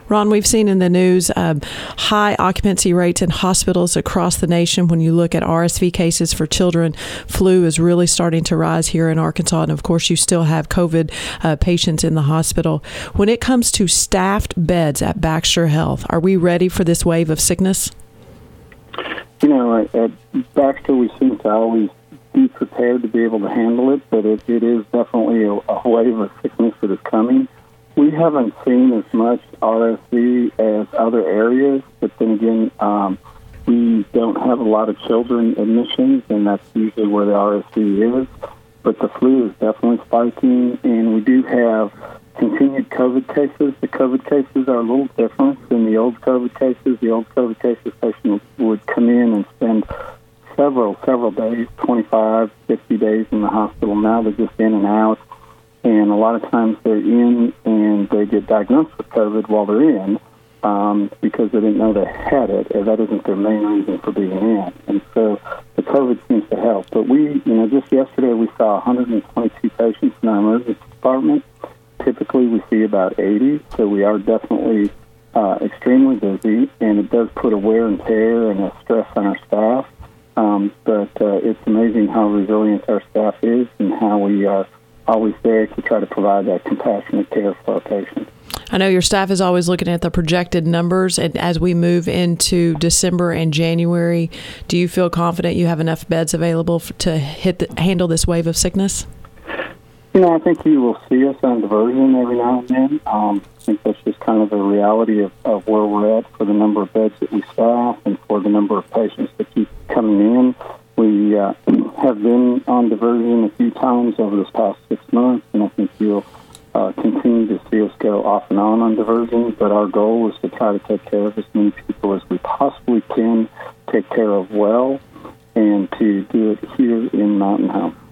Ron, we've seen in the news high occupancy rates in hospitals across the nation. When you look at RSV cases for children, flu is really starting to rise here in Arkansas. And of course, you still have COVID patients in the hospital. When it comes to staffed beds at Baxter Health, are we ready for this wave of sickness? At Baxter, we seem to always be prepared to be able to handle it, but it is definitely a wave of sickness that is coming. We haven't seen as much RSV as other areas, but then again, we don't have a lot of children admissions, and that's usually where the RSV is. But the flu is definitely spiking, and we do have continued COVID cases. The COVID cases are a little different than the old COVID cases. The old COVID cases, patients would come in and spend several days, 25, 50 days in the hospital. Now they're just in and out. And a lot of times they're in and they get diagnosed with COVID while they're in because they didn't know they had it. And that isn't their main reason for being in. And so the COVID seems to help. But just yesterday we saw 122 patients in our emergency department. Typically we see about 80. So we are definitely extremely busy. And it does put a wear and tear and a stress on our staff. But it's amazing how resilient our staff is and how we are always there to try to provide that compassionate care for our patients. I know your staff is always looking at the projected numbers, and as we move into December and January, do you feel confident you have enough beds available to handle this wave of sickness? I think you will see us on diversion every now and then. I think that's just kind of the reality of where we're at for the number of beds that we staff and for the number of patients that keep coming in. We have been on diversion a few times over this past 6 months, and I think you'll continue to see us go off and on diversion. But our goal is to try to take care of as many people as we possibly can take care of well, and to do it here in Mountain Home.